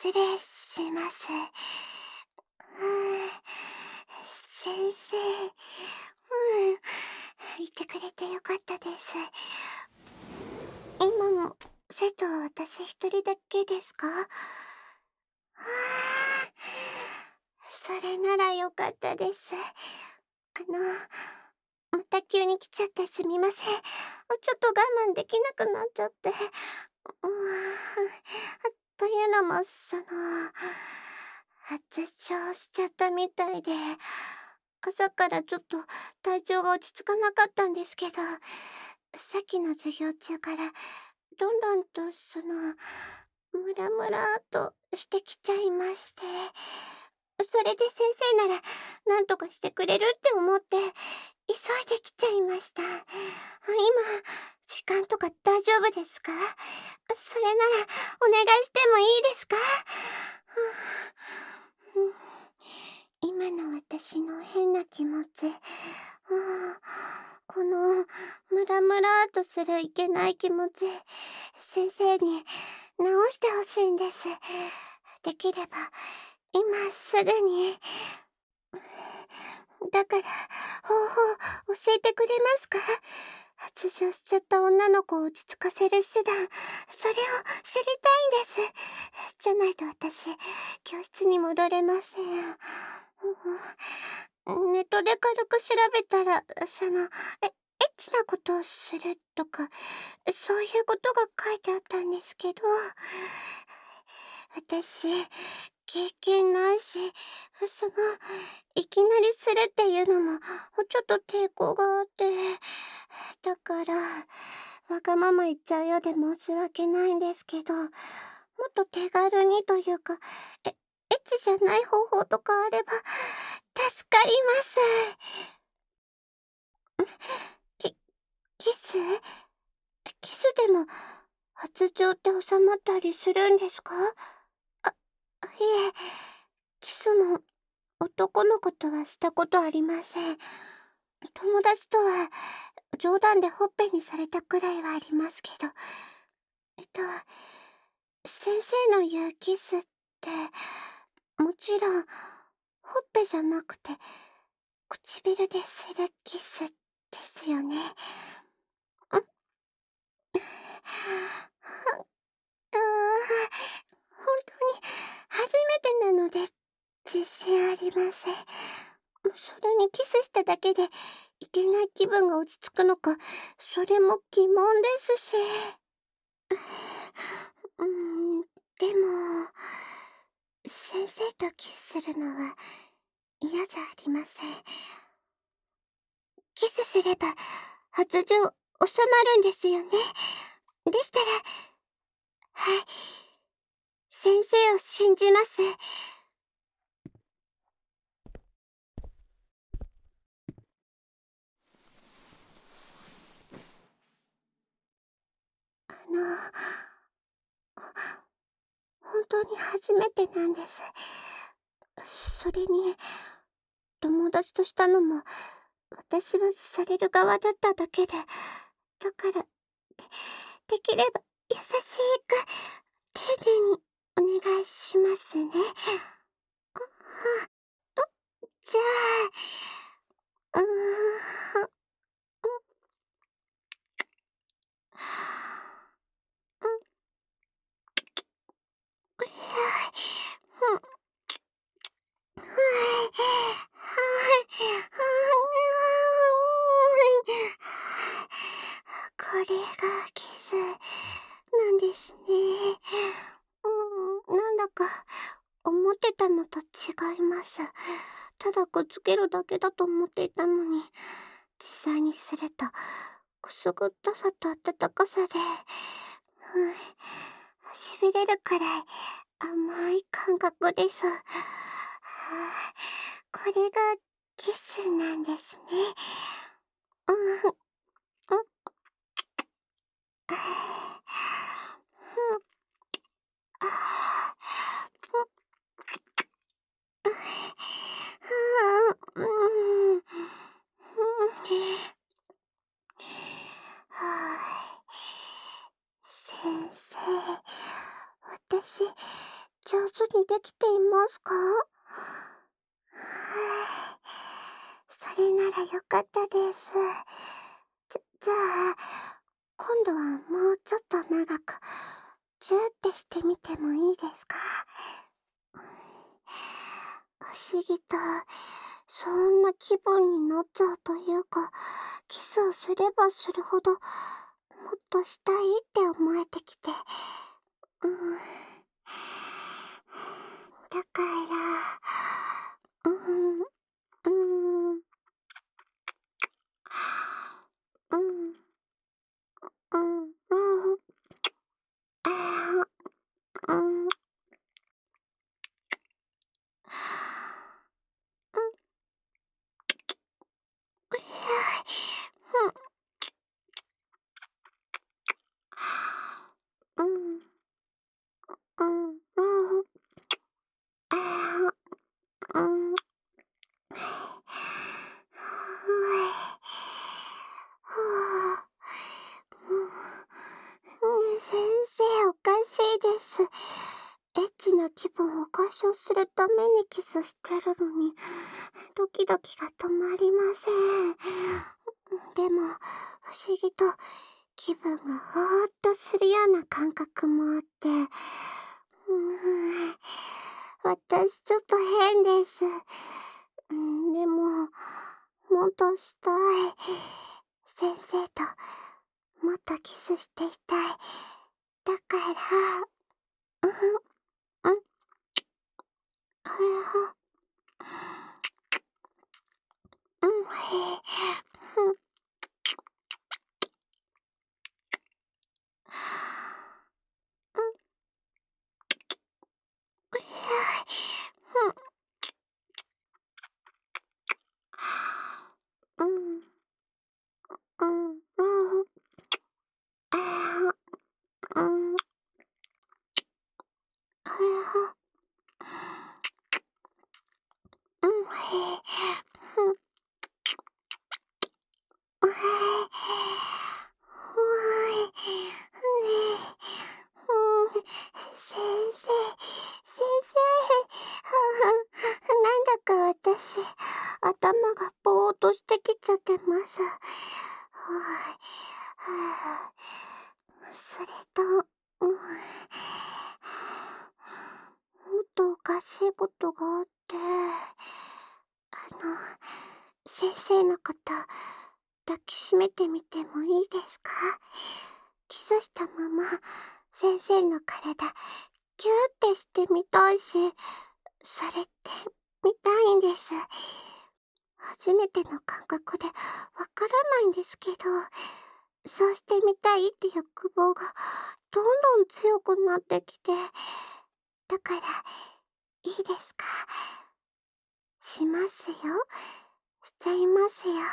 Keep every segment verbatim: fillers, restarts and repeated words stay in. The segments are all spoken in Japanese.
失礼します。うん、先生、うん、いてくれてよかったです。今も生徒は私一人だけですか？はあ、それならよかったです。あの、また急に来ちゃってすみません。ちょっと我慢できなくなっちゃって。うーん、というのも、その、発症しちゃったみたいで、朝からちょっと体調が落ち着かなかったんですけど、さっきの授業中からどんどんとその、ムラムラーとしてきちゃいまして、それで先生ならなんとかしてくれるって思って急いで来ちゃいました。今、時間とか大丈夫ですか？それならお願いしてもいいですか？今の私の変な気持ち、このムラムラーとするいけない気持ち、先生に直してほしいんです。できれば今すぐに。だから方法教えてくれますか？発情しちゃった女の子を落ち着かせる手段、それを知りたいんです。じゃないと私、教室に戻れません。うん、ネットで軽く調べたら、その、え、エッチなことをするとか、そういうことが書いてあったんですけど、私、経験ないし、その、いきなりするっていうのも、ちょっと抵抗があって、だから、わがまま言っちゃうようで申し訳ないんですけど、もっと手軽にというか、え、エッチじゃない方法とかあれば、助かります。キ、キスキスでも、発情って収まったりするんですか？あ、いえ、キスも男の子とはしたことありません。友達とは冗談でほっぺにされたくらいはありますけど、えっと、先生の言うキスって、もちろん、ほっぺじゃなくて、唇でするキスですよね。んああ、本当に初めてなので自信ありません。それにキスしただけでいけない気分が落ち着くのか、それも疑問ですし。うーん、でも、先生とキスするのは嫌じゃありません。キスすれば発情収まるんですよね。でしたら、はい、先生を信じます。あの、本当に初めてなんです。それに、友達としたのも、私はされる側だっただけで、だから、で、できれば優しく、丁寧にお願いしますね。じゃあ、うーん、これがキスなんですね。うん、なんだか思ってたのと違います。ただくっつけるだけだと思っていたのに、実際にするとくすぐったさと温かさで、うん、しびれるくらい甘い感覚です。はあ、これがキスなんですね。うん、うん、ああ、うん、うん、はい。先生、私、上上手にできていますか？それならよかったです。じゃ、じゃあ、今度はもうちょっと長く、ジューってしてみてもいいですか？不思議と、そんな気分になっちゃうというか、キスをすればするほど、もっとしたいって思えてきて。うん。だから、うん、うん、うん、うん、うん、ああ、うん、うん、うん、うん、うん、ああ、うん。はあ、うん、先生おかしいです。エッチな気分を解消するためにキスしてるのに、ドキドキが止まりません。でも、不思議と気分がほーっとするような感覚もあって、うーん、私ちょっと変です。うん、でも、もっとしたい。先生ともっとキスしていたい。だから、うん、うん、ああ、うん、へえ、うん、うん、へえ、うん、うん、うん、ああ、うん、ああ、うん、へえ、うん、ああ、ほい、ふね、うん、先生、先生、はあ、なんだか私、頭がぼーっとしてきちゃってます。はあ、はあ、それと、うん、もっとおかしいことがあって、あの、先生のこと、抱きしめてみてもいいですか？キスしたまま、先生の体、ギューってしてみたいし、それって、見たいんです。初めての感覚で、わからないんですけど、そうしてみたいって欲望が、どんどん強くなってきて、だから、いいですか？しますよ。しちゃいますよ。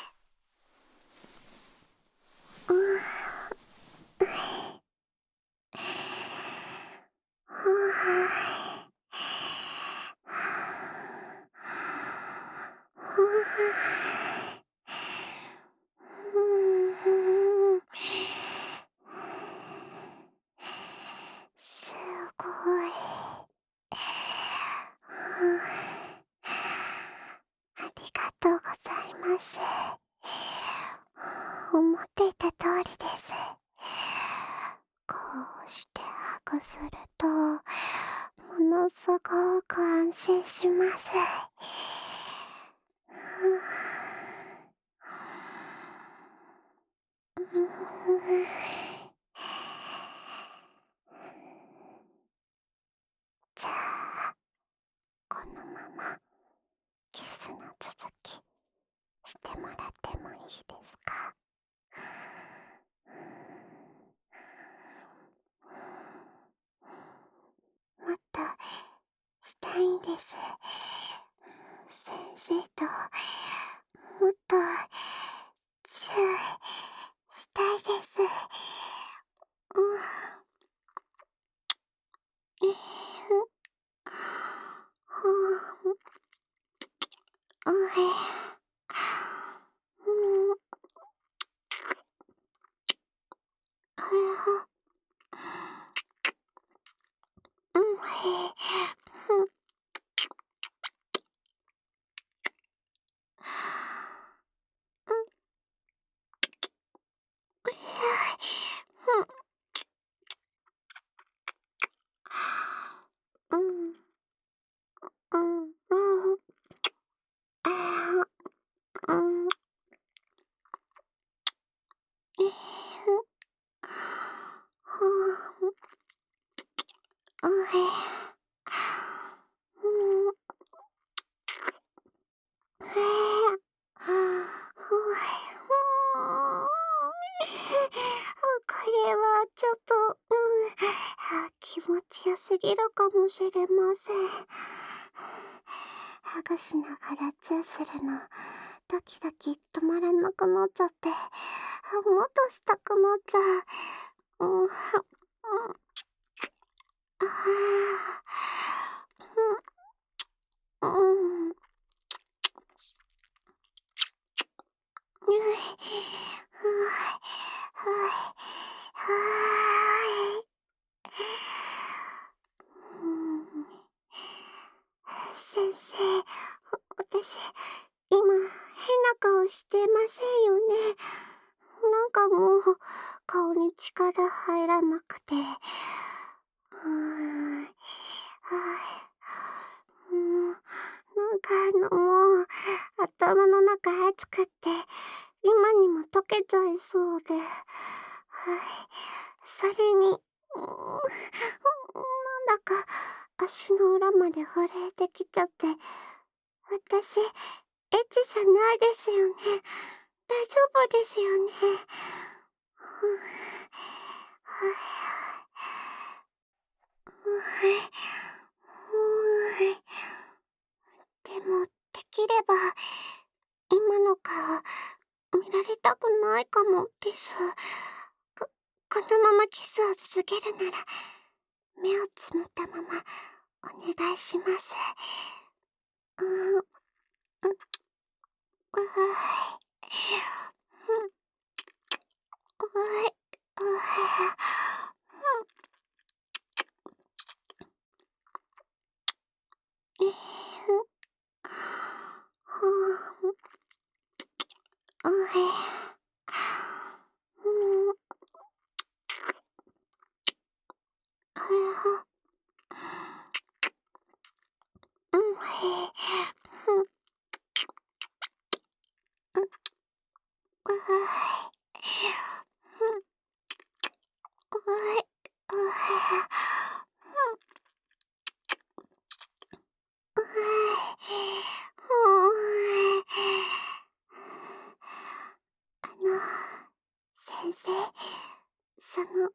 うん。はあ。うん。すごい。ありがとうございます。思っていた通りです。こうしてハグすると、ものすごく安心します。うん、じゃあ、このままキスの続きしてもらってもいいですか？もっとしたいんです。先生ともっとチューしたいです。うん、えー、うん、うん、うん、あ、うん、へえ。 これはちょっと、うん、気持ちよすぎるかもしれません。ハグしながらチューするの、ドキドキ止まらなくなっちゃって、もっとしたくなっちゃう。うん、うん、ああ、うん、うん、はい、はい、うん、先生、私、今、変な顔してませんよね。なんかもう、顔に力入らなくて。うーん、はい。うん、なんかあの、もう、頭の中熱くって、今にも溶けちゃいそうで。はい。それに、うーん、なんだか、足の裏まで震えてきちゃって、私、エッチじゃないですよね。大丈夫ですよね。ふう、はい、はい。でも、できれば、今の顔、見られたくないかもです。こ、このままキスを続けるなら、目をつむったまま、お願いします。うーん、う、うはい。うん、はい。うは、うん、えー、はあ、うへ、うん、はは、うん、へ、うん、うん、うはい。うん、はい。うは、うん、はい。もう、あの、先生、その、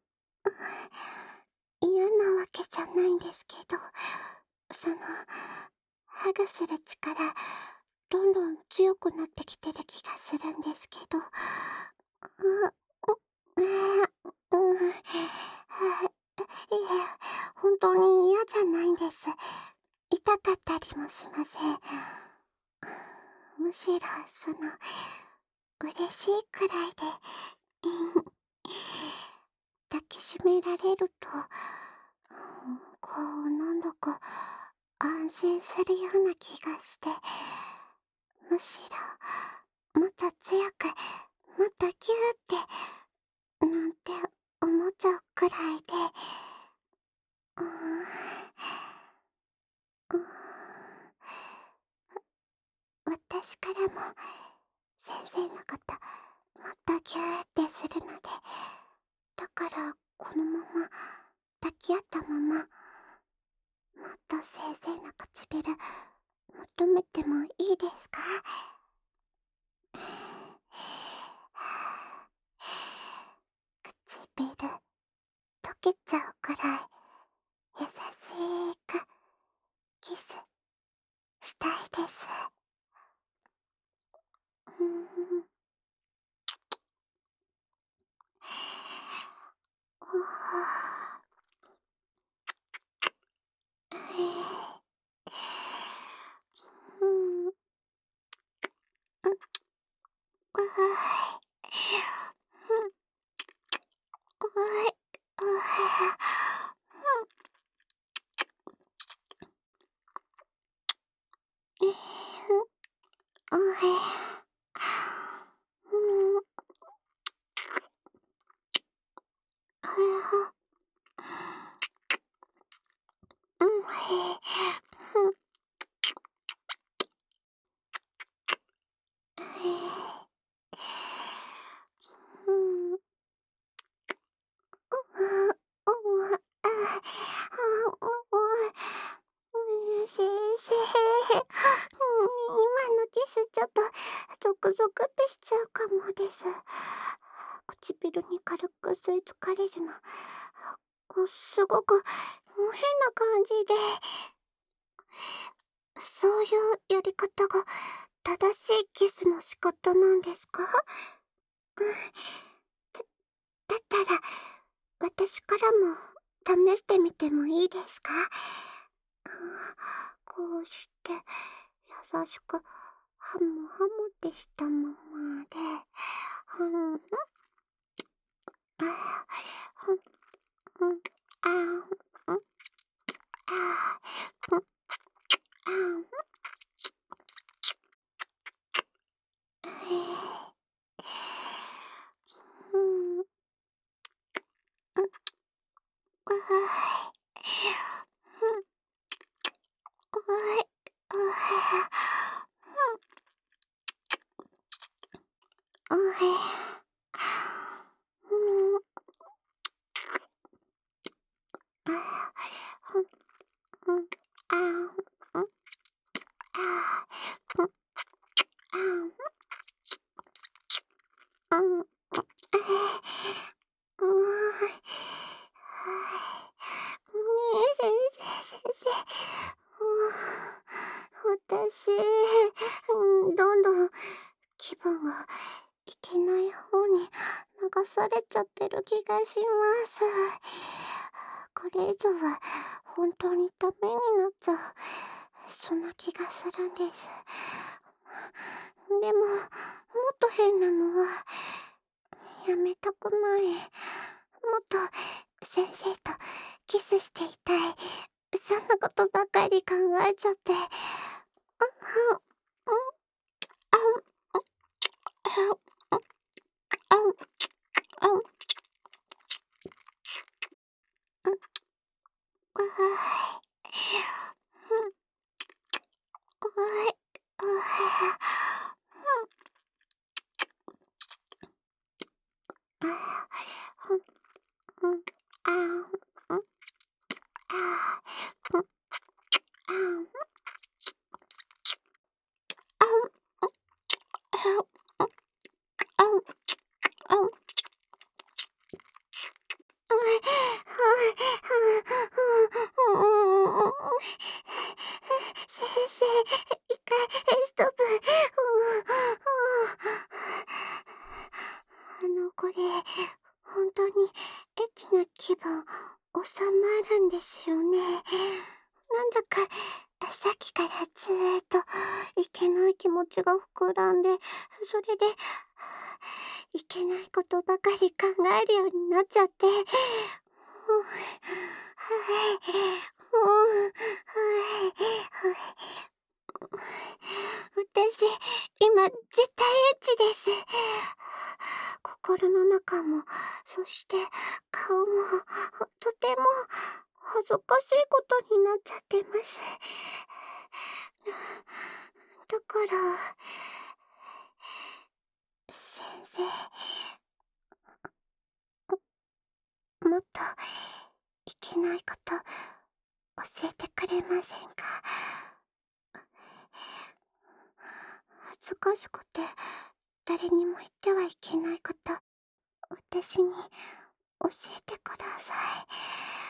嫌なわけじゃないんですけど、その、ハグする力、どんどん強くなってきてる気がするんですけど、う、う、ねえ、うん、はい、いえ、本当に嫌じゃないんです。痛かったりもしません。むしろ、その、嬉しいくらいで、抱きしめられると、こう、なんだか、安心するような気がして、むしろ、もっと強く、もっとギューって、なんて思っちゃうくらいで、うーん、うーん、私からも、先生のこと、もっとギューってするので、だから、このまま、抱き合ったまま、もっと先生の唇、求めてもいいですか？唇、溶けちゃうくらい、優しく、キス、したいです。うーん。おは、ええ。うん。うん。あ、はい。うん。はい。あは、うん。ええ、あ、はい。うん。あは。うん、へえ。うん。へえ。うん。うわ、うわ、あ、あ、うわ、うん、先生、うん、今のキスちょっとゾクゾクってしちゃうかもです。 唇に軽く吸い付かれるの。こうすごくもう変な感じで。そういうやり方が正しいキスの仕方なんですか？うん。だだったら、私からも試してみてもいいですか？うん、こうして、優しく、ハムハムってしたままで、ふん、あ、ふん、ふん、あ、うん、あ、ふん、あ、うん。ええ。うん。うん。ああ。ふん。あい。あは。ふん。あへ。ふん。ああ、ふん、ふん、ああ、うん、ああ、ふん、ああ、うん。うん、う、ええ。うわ、はい。はい。ねえ、先生先生。もう、私、うん、どんどん気分がいけない方に流されちゃってる気がします。これ以上は本当にダメになっちゃう、そんな気がするんです。でも、もっと変なのは、やめたくない。もっと先生とキスしていたい。そんなことばかり考えちゃって。あ、ふん、うん、あん、うん、あ、うん、あん、あん。うん。あ、はい。ふん。はい。あは。ふん。ああ、ふん、ふん、あん、うん。ああ、ふん、あん、ん。あん、ん。あ、ん。あん、あん。はい、はい、はあ、はあ、うーん。先生、一回ストップ。うーん、あの、これ、ほんとにエッチな気分収まるんですよね。なんだか、さっきからずっといけない気持ちが膨らんで、それで、いけないことばかり考えるようになっちゃって。はい。もう、はい、はい。私、今絶対エッチです。心の中も、そして顔も、とても恥ずかしいことになっちゃってます。だから、先生、もっといけないこと教えてくれませんか？恥ずかしくて誰にも言ってはいけないこと、私に教えてください。